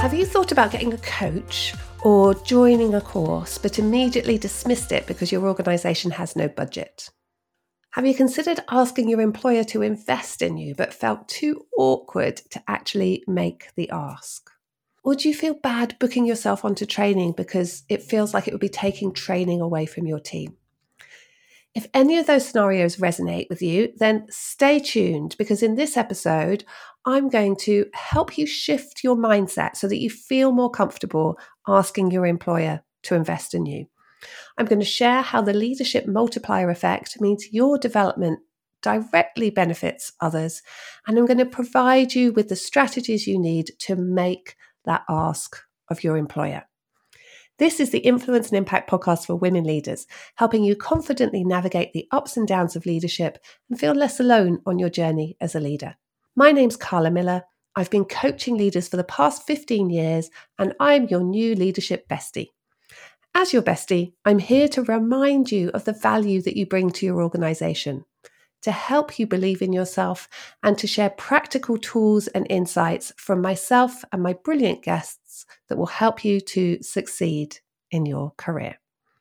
Have you thought about getting a coach or joining a course, but immediately dismissed it because your organisation has no budget? Have you considered asking your employer to invest in you, but felt too awkward to actually make the ask? Or do you feel bad booking yourself onto training because it feels like it would be taking training away from your team? If any of those scenarios resonate with you, then stay tuned, because in this episode, I'm going to help you shift your mindset so that you feel more comfortable asking your employer to invest in you. I'm going to share how the leadership multiplier effect means your development directly benefits others, and I'm going to provide you with the strategies you need to make that ask of your employer. This is the Influence and Impact podcast for women leaders, helping you confidently navigate the ups and downs of leadership and feel less alone on your journey as a leader. My name's Carla Miller. I've been coaching leaders for the past 15 years, and I'm your new leadership bestie. As your bestie, I'm here to remind you of the value that you bring to your organisation, to help you believe in yourself, and to share practical tools and insights from myself and my brilliant guests that will help you to succeed in your career.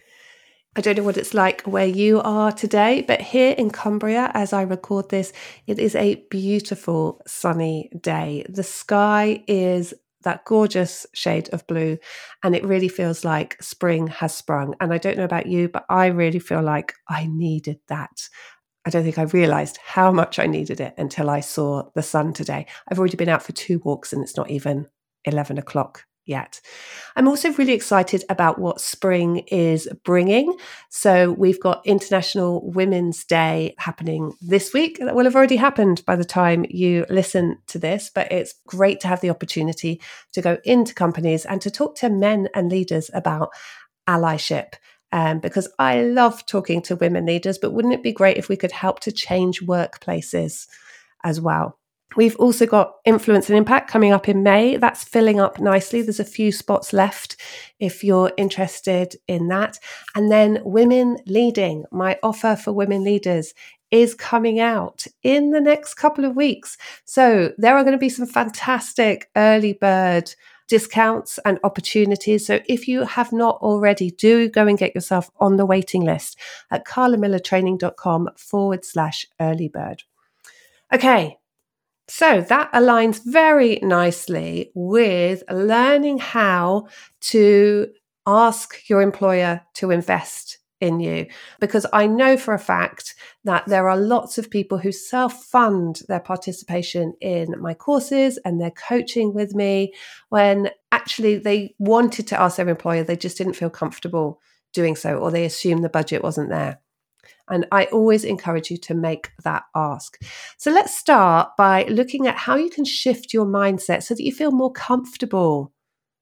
I don't know what it's like where you are today, but here in Cumbria, as I record this, it is a beautiful sunny day. The sky is that gorgeous shade of blue, and it really feels like spring has sprung. And I don't know about you, but I really feel like I needed that. I don't think I realised how much I needed it until I saw the sun today. I've already been out for 2 walks and it's not even 11 o'clock yet. I'm also really excited about what spring is bringing. So we've got International Women's Day happening this week. That will have already happened by the time you listen to this, but it's great to have the opportunity to go into companies and to talk to men and leaders about allyship. Because I love talking to women leaders, but wouldn't it be great if we could help to change workplaces as well? We've also got Influence and Impact coming up in May. That's filling up nicely. There's a few spots left if you're interested in that. And then Women Leading, my offer for women leaders, is coming out in the next couple of weeks. So there are going to be some fantastic early bird discounts and opportunities. So if you have not already, do go and get yourself on the waiting list at carlamillertraining.com/early bird. Okay. So that aligns very nicely with learning how to ask your employer to invest in you, because I know for a fact that there are lots of people who self-fund their participation in my courses and their coaching with me when actually they wanted to ask their employer, they just didn't feel comfortable doing so, or they assumed the budget wasn't there. And I always encourage you to make that ask. So let's start by looking at how you can shift your mindset so that you feel more comfortable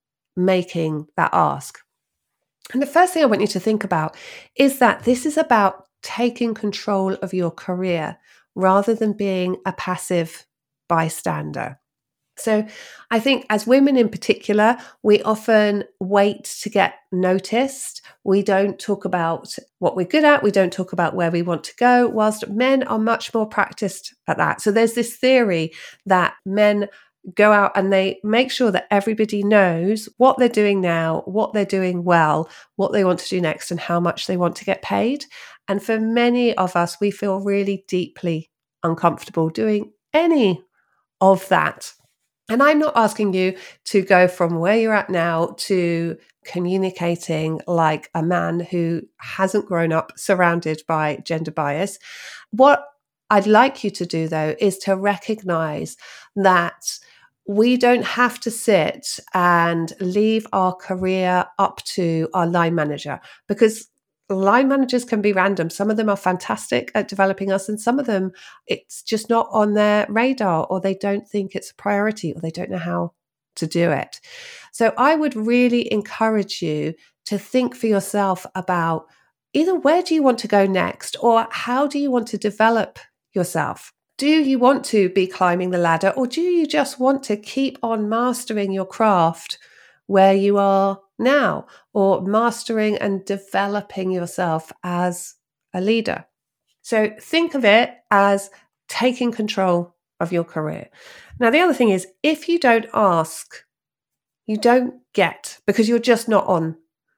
making that ask. And the first thing I want you to think about is that this is about taking control of your career rather than being a passive bystander. So I think as women in particular, we often wait to get noticed. We don't talk about what we're good at. We don't talk about where we want to go, whilst men are much more practiced at that. So there's this theory that men go out and they make sure that everybody knows what they're doing now, what they're doing well, what they want to do next, and how much they want to get paid. And for many of us, we feel really deeply uncomfortable doing any of that. And I'm not asking you to go from where you're at now to communicating like a man who hasn't grown up surrounded by gender bias. What I'd like you to do, though, is to recognize that we don't have to sit and leave our career up to our line manager, because line managers can be random. Some of them are fantastic at developing us, and some of them, it's just not on their radar, or they don't think it's a priority, or they don't know how to do it. So I would really encourage you to think for yourself about either where do you want to go next, or how do you want to develop yourself? Do you want to be climbing the ladder, or do you just want to keep on mastering your craft where you are now, or mastering and developing yourself as a leader? So think of it as taking control of your career. Now, the other thing is, if you don't ask you don't get, because you're just not on,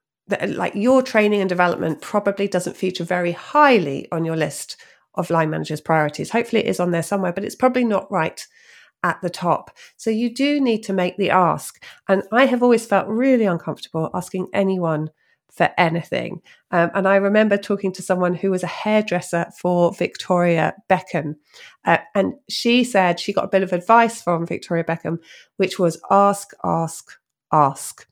like your training and development probably doesn't feature very highly on your list of line managers' priorities. Hopefully it is on there somewhere, but it's probably not right at the top. So you do need to make the ask. And I have always felt really uncomfortable asking anyone for anything. And I remember talking to someone who was a hairdresser for Victoria Beckham. And she said she got a bit of advice from Victoria Beckham, which was ask, ask, ask.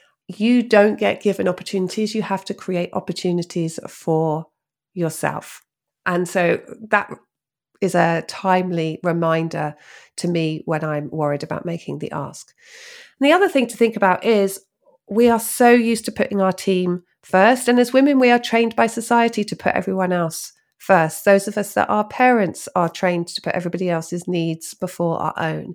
You don't get given opportunities. You have to create opportunities for yourself. And so that is a timely reminder to me when I'm worried about making the ask. And the other thing to think about is we are so used to putting our team first. And as women, we are trained by society to put everyone else first. Those of us that are parents are trained to put everybody else's needs before our own.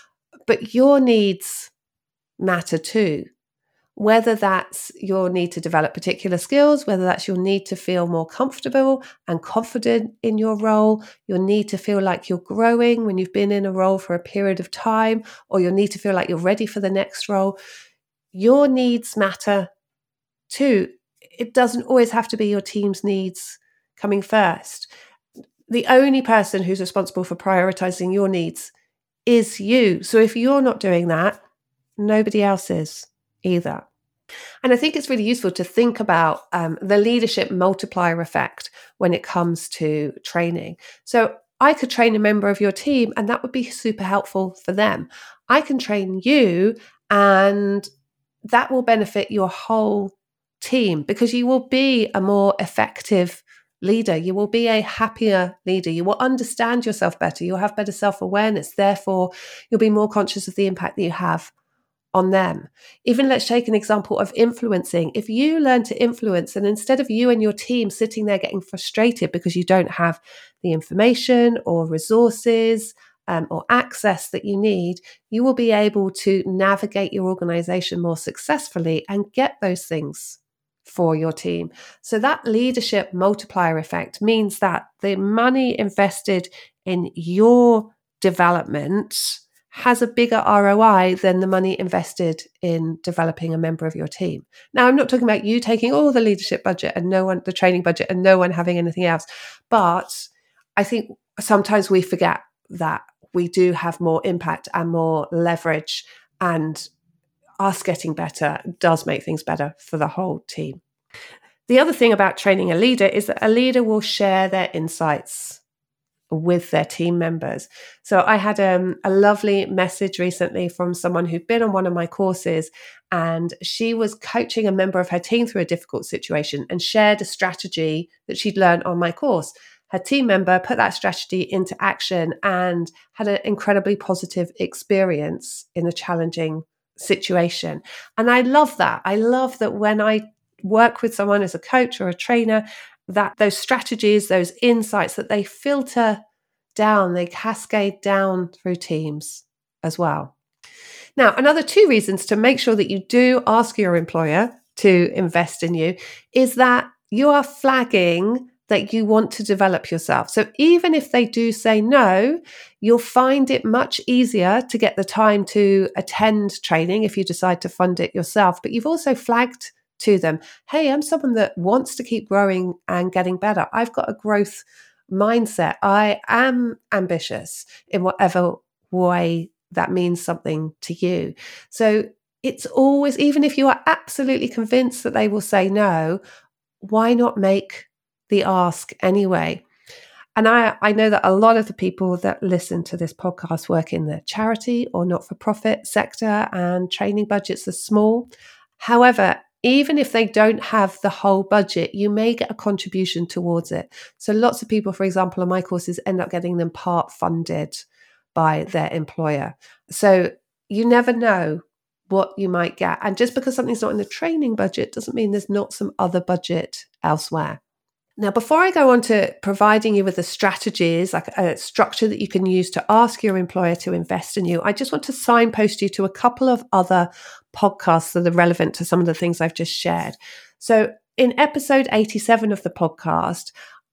But your needs matter too. Whether that's your need to develop particular skills, whether that's your need to feel more comfortable and confident in your role, your need to feel like you're growing when you've been in a role for a period of time, or your need to feel like you're ready for the next role, your needs matter too. It doesn't always have to be your team's needs coming first. The only person who's responsible for prioritizing your needs is you. So if you're not doing that, nobody else is either. And I think it's really useful to think about the leadership multiplier effect when it comes to training. So I could train a member of your team and that would be super helpful for them. I can train you and that will benefit your whole team because you will be a more effective leader. You will be a happier leader. You will understand yourself better. You'll have better self-awareness. Therefore, you'll be more conscious of the impact that you have on them. Even let's take an example of influencing. If you learn to influence and instead of you and your team sitting there getting frustrated because you don't have the information or resources or access that you need, you will be able to navigate your organization more successfully and get those things for your team. So that leadership multiplier effect means that the money invested in your development has a bigger ROI than the money invested in developing a member of your team. Now, I'm not talking about you taking all the leadership budget and the training budget and no one having anything else. But I think sometimes we forget that we do have more impact and more leverage, and us getting better does make things better for the whole team. The other thing about training a leader is that a leader will share their insights with their team members. So I had a lovely message recently from someone who'd been on one of my courses, and she was coaching a member of her team through a difficult situation and shared a strategy that she'd learned on my course. Her team member put that strategy into action and had an incredibly positive experience in a challenging situation. And I love that. I love that when I work with someone as a coach or a trainer, that those strategies, those insights, that they filter down, they cascade down through teams as well. Now, another 2 reasons to make sure that you do ask your employer to invest in you is that you are flagging that you want to develop yourself. So even if they do say no, you'll find it much easier to get the time to attend training if you decide to fund it yourself. But you've also flagged to them, hey, I'm someone that wants to keep growing and getting better. I've got a growth mindset. I am ambitious in whatever way that means something to you. So it's always, even if you are absolutely convinced that they will say no, why not make the ask anyway? And I know that a lot of the people that listen to this podcast work in the charity or not-for-profit sector, and training budgets are small. However, even if they don't have the whole budget, you may get a contribution towards it. So lots of people, for example, on my courses end up getting them part funded by their employer. So you never know what you might get. And just because something's not in the training budget doesn't mean there's not some other budget elsewhere. Now, before I go on to providing you with the strategies, like a structure that you can use to ask your employer to invest in you, I just want to signpost you to a couple of other podcasts that are relevant to some of the things I've just shared. So in episode 87 of the podcast,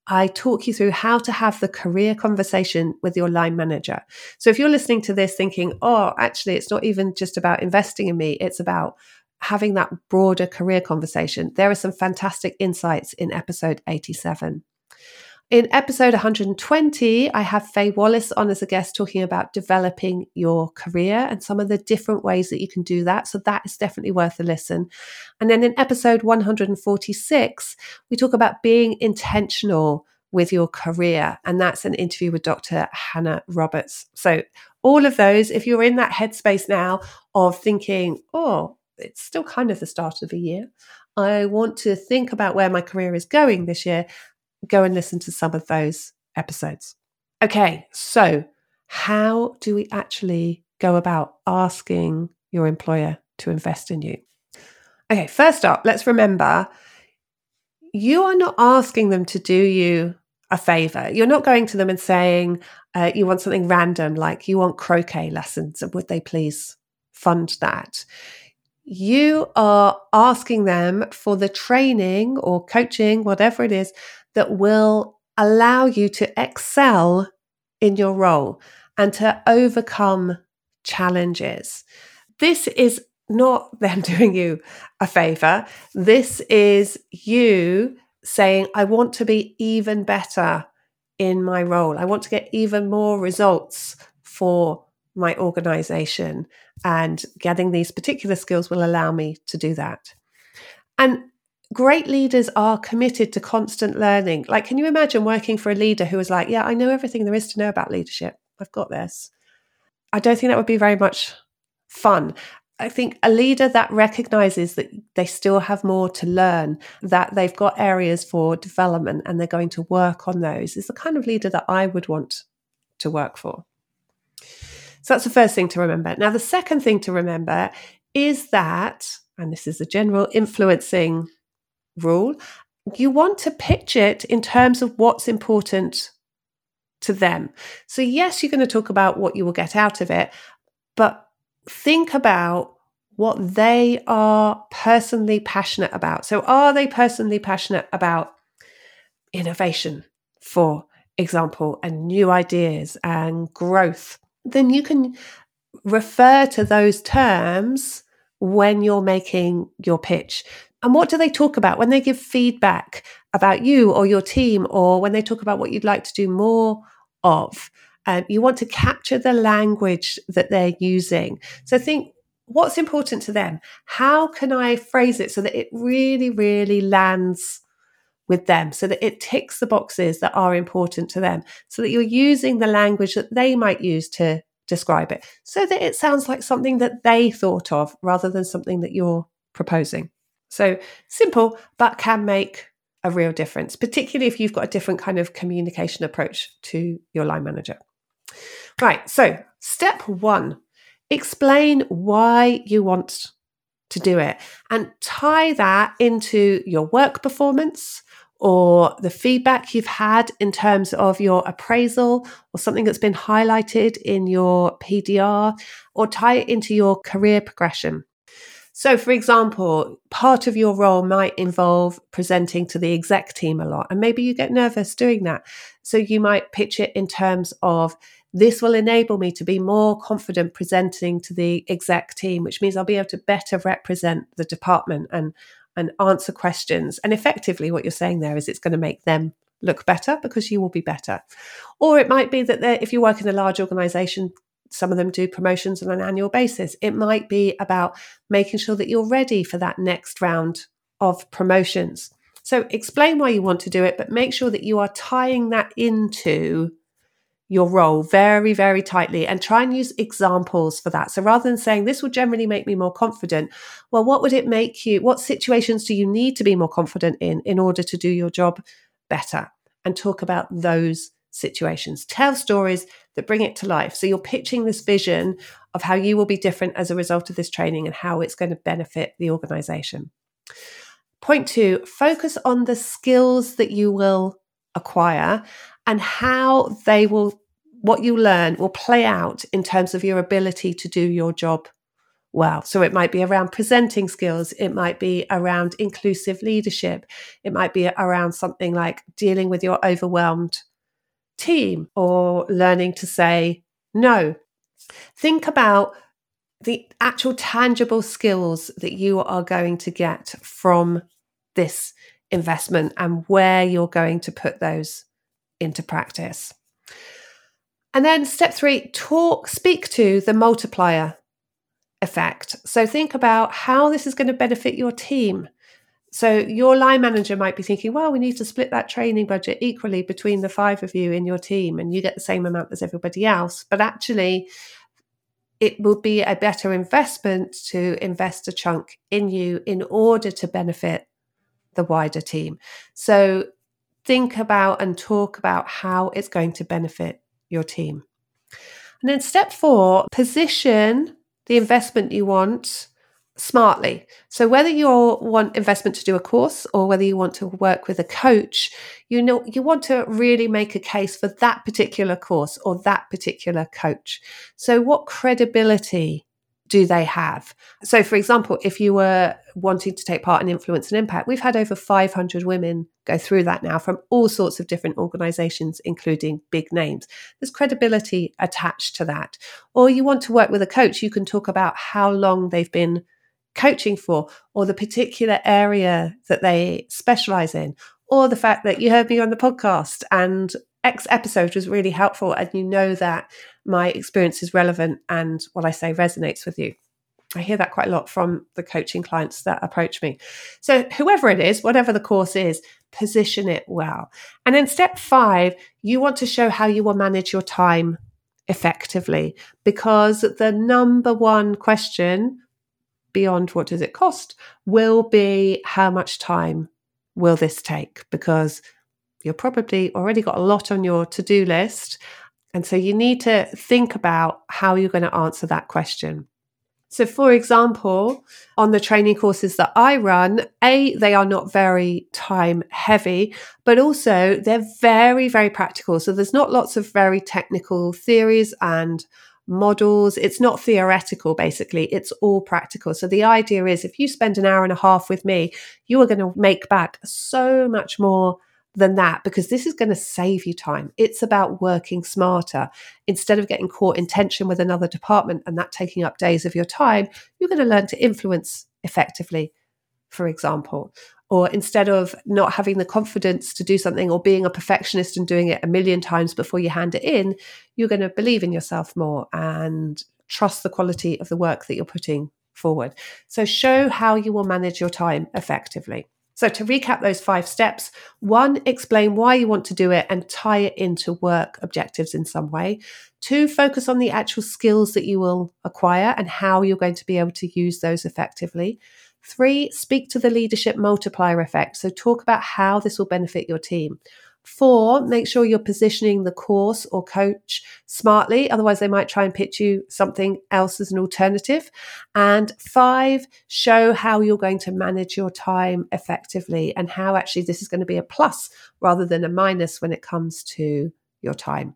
I talk you through how to have the career conversation with your line manager. So if you're listening to this thinking, oh, actually, it's not even just about investing in me, it's about having that broader career conversation, there are some fantastic insights in episode 87. In episode 120, I have Faye Wallace on as a guest talking about developing your career and some of the different ways that you can do that. So that is definitely worth a listen. And then in episode 146, we talk about being intentional with your career. And that's an interview with Dr. Hannah Roberts. So all of those, if you're in that headspace now of thinking, oh, it's still kind of the start of the year, I want to think about where my career is going this year, go and listen to some of those episodes. Okay, so how do we actually go about asking your employer to invest in you? Okay, first up, let's remember you are not asking them to do you a favor. You're not going to them and saying you want something random, like you want croquet lessons, and would they please fund that? You are asking them for the training or coaching, whatever it is, that will allow you to excel in your role and to overcome challenges. This is not them doing you a favor. This is you saying, I want to be even better in my role. I want to get even more results for my organization, and getting these particular skills will allow me to do that. And great leaders are committed to constant learning. Like, can you imagine working for a leader who was like, yeah, I know everything there is to know about leadership. I've got this. I don't think that would be very much fun. I think a leader that recognizes that they still have more to learn, that they've got areas for development and they're going to work on those, is the kind of leader that I would want to work for. So that's the first thing to remember. Now, the second thing to remember is that, and this is a general influencing rule, you want to pitch it in terms of what's important to them. So yes, you're going to talk about what you will get out of it, but think about what they are personally passionate about. So are they personally passionate about innovation, for example, and new ideas and growth? Then you can refer to those terms when you're making your pitch. And what do they talk about when they give feedback about you or your team, or when they talk about what you'd like to do more of? You want to capture the language that they're using. So think, what's important to them? How can I phrase it so that it really, really lands with them, so that it ticks the boxes that are important to them, so that you're using the language that they might use to describe it, so that it sounds like something that they thought of rather than something that you're proposing. So simple, but can make a real difference, particularly if you've got a different kind of communication approach to your line manager. Right, so step 1, explain why you want to do it and tie that into your work performance or the feedback you've had in terms of your appraisal or something that's been highlighted in your PDR, or tie it into your career progression. So, for example, part of your role might involve presenting to the exec team a lot, and maybe you get nervous doing that. So you might pitch it in terms of, this will enable me to be more confident presenting to the exec team, which means I'll be able to better represent the department and answer questions. And effectively what you're saying there is it's going to make them look better because you will be better. Or it might be that if you work in a large organization, some of them do promotions on an annual basis. It might be about making sure that you're ready for that next round of promotions. So explain why you want to do it, but make sure that you are tying that into your role very, very tightly, and try and use examples for that. So rather than saying this will generally make me more confident, well, what would it make you, what situations do you need to be more confident in order to do your job better? And talk about those situations. Tell stories that bring it to life. So you're pitching this vision of how you will be different as a result of this training and how it's going to benefit the organization. Point 2, focus on the skills that you will acquire and how what you learn will play out in terms of your ability to do your job well. So it might be around presenting skills. It might be around inclusive leadership. It might be around something like dealing with your overwhelmed team or learning to say no. Think about the actual tangible skills that you are going to get from this investment and where you're going to put those into practice. And then step 3, speak to the multiplier effect. So think about how this is going to benefit your team. So your line manager might be thinking, well, we need to split that training budget equally between the 5 of you in your team and you get the same amount as everybody else. But actually, it will be a better investment to invest a chunk in you in order to benefit the wider team. So think about and talk about how it's going to benefit your team. And then step 4, position the investment you want smartly. So whether you want investment to do a course or whether you want to work with a coach, you want to really make a case for that particular course or that particular coach. So what credibility do they have? So for example, if you were wanting to take part in Influence and Impact, we've had over 500 women go through that now from all sorts of different organizations, including big names. There's credibility attached to that. Or you want to work with a coach, you can talk about how long they've been coaching for, or the particular area that they specialize in, or the fact that you heard me on the podcast and X episode was really helpful and you know that my experience is relevant and what I say resonates with you. I hear that quite a lot from the coaching clients that approach me. So whoever it is, whatever the course is, position it well. And then step 5, you want to show how you will manage your time effectively, because the number one question beyond what does it cost will be how much time will this take? Because you're probably already got a lot on your to-do list. And so you need to think about how you're going to answer that question. So for example, on the training courses that I run, they are not very time heavy, but also they're very, very practical. So there's not lots of very technical theories and models. It's not theoretical, basically. It's all practical. So the idea is if you spend an hour and a half with me, you are going to make back so much more than that, because this is going to save you time. It's about working smarter. Instead of getting caught in tension with another department and that taking up days of your time, you're going to learn to influence effectively, for example. Or instead of not having the confidence to do something or being a perfectionist and doing it a million times before you hand it in, you're going to believe in yourself more and trust the quality of the work that you're putting forward. So show how you will manage your time effectively. So to recap those 5 steps, 1, explain why you want to do it and tie it into work objectives in some way. 2, focus on the actual skills that you will acquire and how you're going to be able to use those effectively. 3, speak to the leadership multiplier effect. So talk about how this will benefit your team. 4, make sure you're positioning the course or coach smartly. Otherwise, they might try and pitch you something else as an alternative. And 5, show how you're going to manage your time effectively and how actually this is going to be a plus rather than a minus when it comes to your time.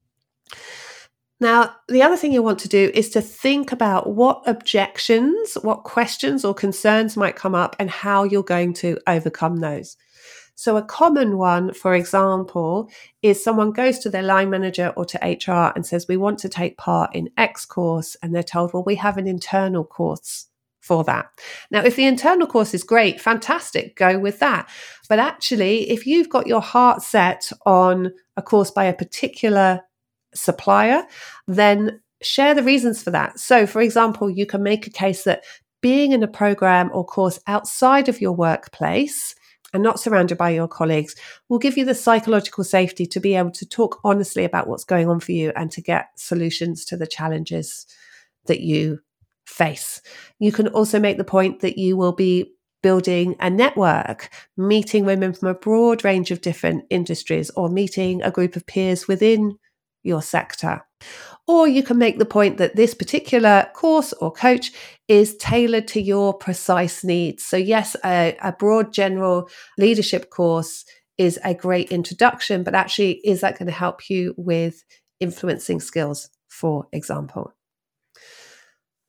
Now, the other thing you want to do is to think about what objections, what questions or concerns might come up and how you're going to overcome those. So a common one, for example, is someone goes to their line manager or to HR and says, we want to take part in X course. And they're told, well, we have an internal course for that. Now, if the internal course is great, fantastic, go with that. But actually, if you've got your heart set on a course by a particular supplier, then share the reasons for that. So, for example, you can make a case that being in a program or course outside of your workplace and not surrounded by your colleagues will give you the psychological safety to be able to talk honestly about what's going on for you and to get solutions to the challenges that you face. You can also make the point that you will be building a network, meeting women from a broad range of different industries or meeting a group of peers within your sector. Or you can make the point that this particular course or coach is tailored to your precise needs. So yes, a broad general leadership course is a great introduction, but actually, is that going to help you with influencing skills, for example?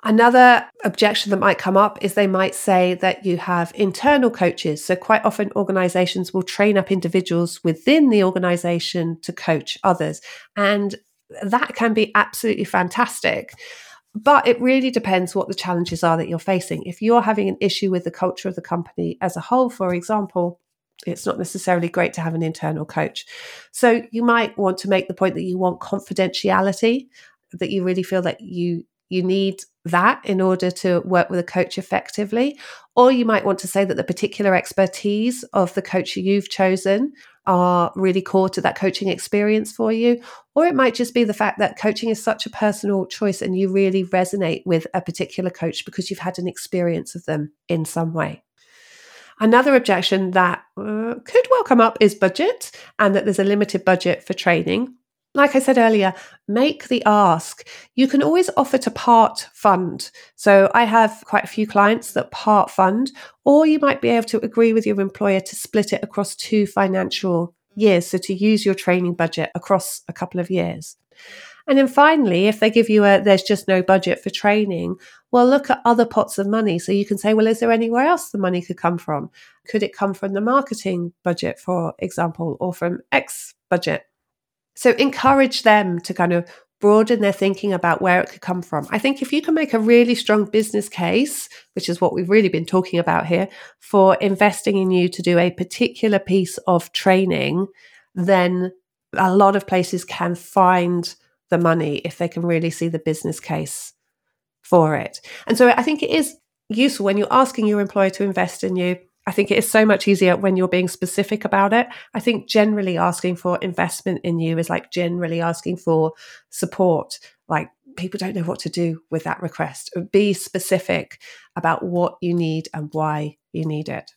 Another objection that might come up is they might say that you have internal coaches. So quite often organizations will train up individuals within the organization to coach others. And that can be absolutely fantastic. But it really depends what the challenges are that you're facing. If you're having an issue with the culture of the company as a whole, for example, it's not necessarily great to have an internal coach. So you might want to make the point that you want confidentiality, that you really feel that you need that in order to work with a coach effectively. Or you might want to say that the particular expertise of the coach you've chosen are really core to that coaching experience for you. Or it might just be the fact that coaching is such a personal choice and you really resonate with a particular coach because you've had an experience of them in some way. Another objection that could well come up is budget, and that there's a limited budget for training. Like I said earlier, make the ask. You can always offer to part fund. So I have quite a few clients that part fund, or you might be able to agree with your employer to split it across 2 financial years. So to use your training budget across a couple of years. And then finally, if they give you there's just no budget for training, well, look at other pots of money. So you can say, well, is there anywhere else the money could come from? Could it come from the marketing budget, for example, or from X budget? So encourage them to kind of broaden their thinking about where it could come from. I think if you can make a really strong business case, which is what we've really been talking about here, for investing in you to do a particular piece of training, then a lot of places can find the money if they can really see the business case for it. And so I think it is useful when you're asking your employer to invest in you. I think it is so much easier when you're being specific about it. I think generally asking for investment in you is like generally asking for support. Like people don't know what to do with that request. Be specific about what you need and why you need it.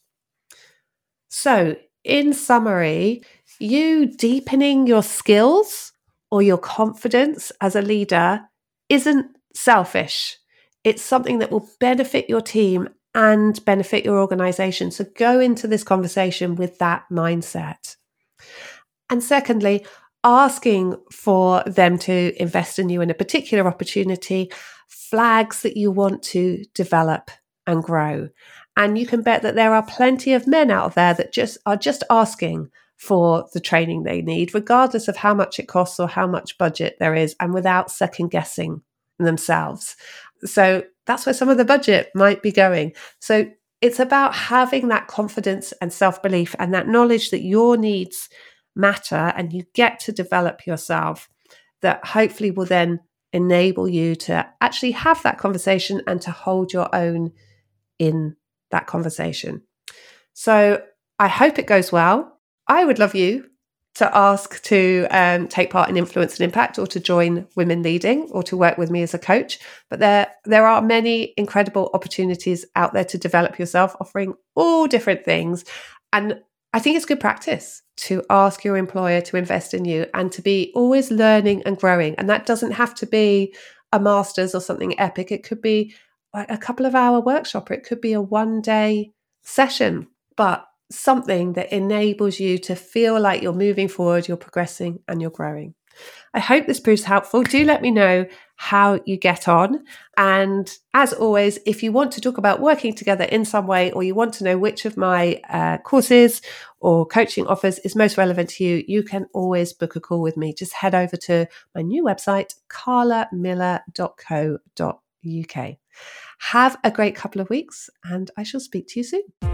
So in summary, you deepening your skills or your confidence as a leader isn't selfish. It's something that will benefit your team and benefit your organization. So go into this conversation with that mindset. And secondly, asking for them to invest in you in a particular opportunity flags that you want to develop and grow. And you can bet that there are plenty of men out there that are just asking for the training they need, regardless of how much it costs or how much budget there is, and without second guessing themselves. So that's where some of the budget might be going. So it's about having that confidence and self-belief and that knowledge that your needs matter and you get to develop yourself, that hopefully will then enable you to actually have that conversation and to hold your own in that conversation. So I hope it goes well. I would love you to ask to take part in Influence and Impact, or to join Women Leading, or to work with me as a coach. But there are many incredible opportunities out there to develop yourself, offering all different things. And I think it's good practice to ask your employer to invest in you and to be always learning and growing. And that doesn't have to be a master's or something epic. It could be like a couple of hour workshop, or it could be a 1-day session, but something that enables you to feel like you're moving forward, you're progressing, and you're growing. I hope this proves helpful. Do let me know how you get on. And as always, if you want to talk about working together in some way, or you want to know which of my courses or coaching offers is most relevant to you, you can always book a call with me. Just head over to my new website, carlamiller.co.uk. Have a great couple of weeks, and I shall speak to you soon.